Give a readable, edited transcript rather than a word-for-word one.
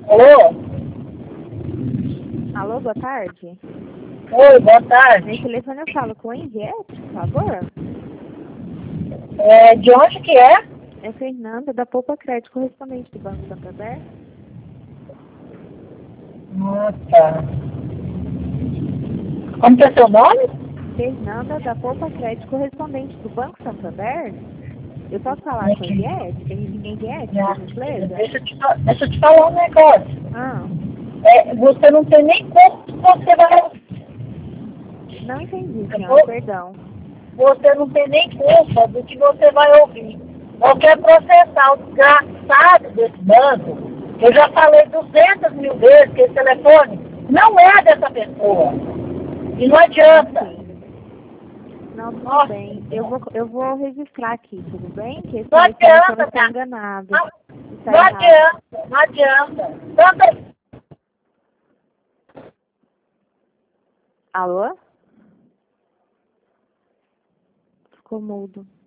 Alô? Alô, boa tarde. Oi, boa tarde. Nesse telefone eu falo com a Henriette, por favor. De onde que é? É Fernanda, da Poupa Crédito, correspondente do Banco Santander. Ah, tá. Como que é seu nome? Fernanda, da Poupa Crédito, correspondente do Banco Santander. Eu posso falar com a Henriette? Henriette, por gentileza? Deixa eu te falar um negócio. Ah, Você não tem nem como você vai... não entendi, senhora, perdão. Você não tem nem culpa do que você vai ouvir. Ou quer processar o desgraçado desse banco. Eu já falei 200 mil vezes que esse telefone não é dessa pessoa. E não adianta. Não, tudo Nossa. bem. Eu vou registrar aqui, tudo bem? Que esse Não telefone adianta, está enganado. Está não errado. adianta, não adianta. Alô? Ficou mudo.